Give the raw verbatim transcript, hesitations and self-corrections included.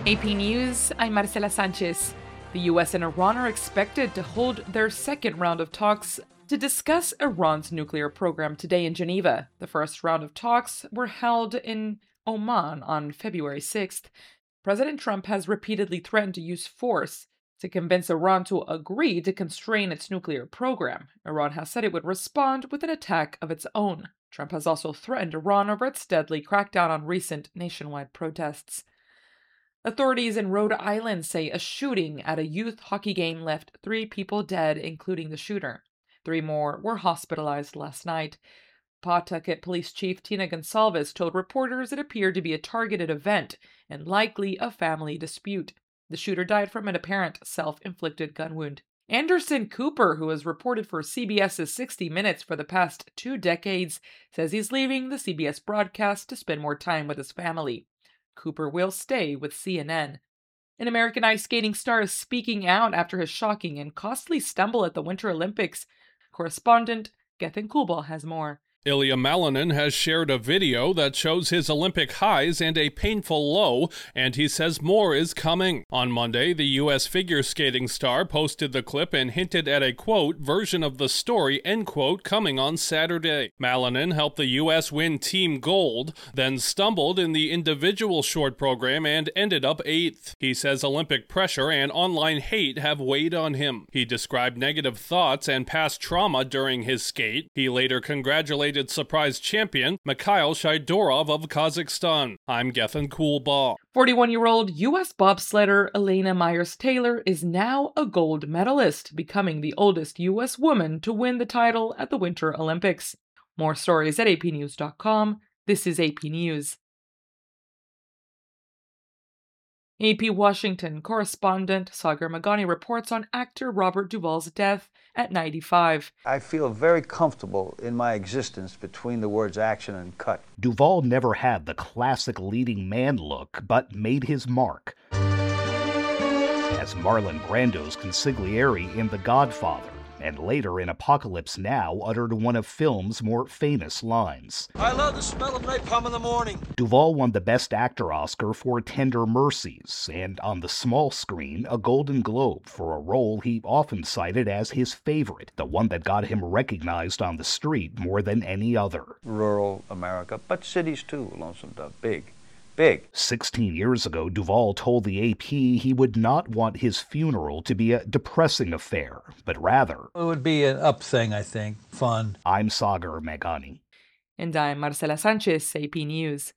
A P News, I'm Marcela Sanchez. The U S and Iran are expected to hold their second round of talks to discuss Iran's nuclear program today in Geneva. The first round of talks were held in Oman on February sixth. President Trump has repeatedly threatened to use force to convince Iran to agree to constrain its nuclear program. Iran has said it would respond with an attack of its own. Trump has also threatened Iran over its deadly crackdown on recent nationwide protests. Authorities in Rhode Island say a shooting at a youth hockey game left three people dead, including the shooter. Three more were hospitalized last night. Pawtucket Police Chief Tina Gonsalves told reporters it appeared to be a targeted event and likely a family dispute. The shooter died from an apparent self-inflicted gun wound. Anderson Cooper, who has reported for CBS's sixty minutes for the past two decades, says he's leaving the C B S broadcast to spend more time with his family. Cooper will stay with C N N. An American ice skating star is speaking out after his shocking and costly stumble at the Winter Olympics. Correspondent Gethin Kulbal has more. Ilya Malinin has shared a video that shows his Olympic highs and a painful low, and he says more is coming. On Monday, the U S figure skating star posted the clip and hinted at a, quote, version of the story, end quote, coming on Saturday. Malinin helped the U S win team gold, then stumbled in the individual short program and ended up eighth. He says Olympic pressure and online hate have weighed on him. He described negative thoughts and past trauma during his skate. He later congratulated surprise champion Mikhail Shaidorov of Kazakhstan. I'm Gethin Kulbal. forty-one-year-old U S bobsledder Elena Myers-Taylor is now a gold medalist, becoming the oldest U S woman to win the title at the Winter Olympics. More stories at A P news dot com. This is A P News. A P Washington correspondent Sagar Meghani reports on actor Robert Duvall's death at ninety-five. I feel very comfortable in my existence between the words action and cut. Duvall never had the classic leading man look, but made his mark as Marlon Brando's consigliere in The Godfather, and later in Apocalypse Now uttered one of film's more famous lines. I love the smell of napalm in the morning. Duvall won the Best Actor Oscar for Tender Mercies, and on the small screen, a Golden Globe for a role he often cited as his favorite, the one that got him recognized on the street more than any other. Rural America, but cities too, Lonesome Dove, big. Big. Sixteen years ago, Duvall told the A P he would not want his funeral to be a depressing affair, but rather... It would be an up thing, I think. Fun. I'm Sagar Meghani. And I'm Marcela Sanchez, A P News.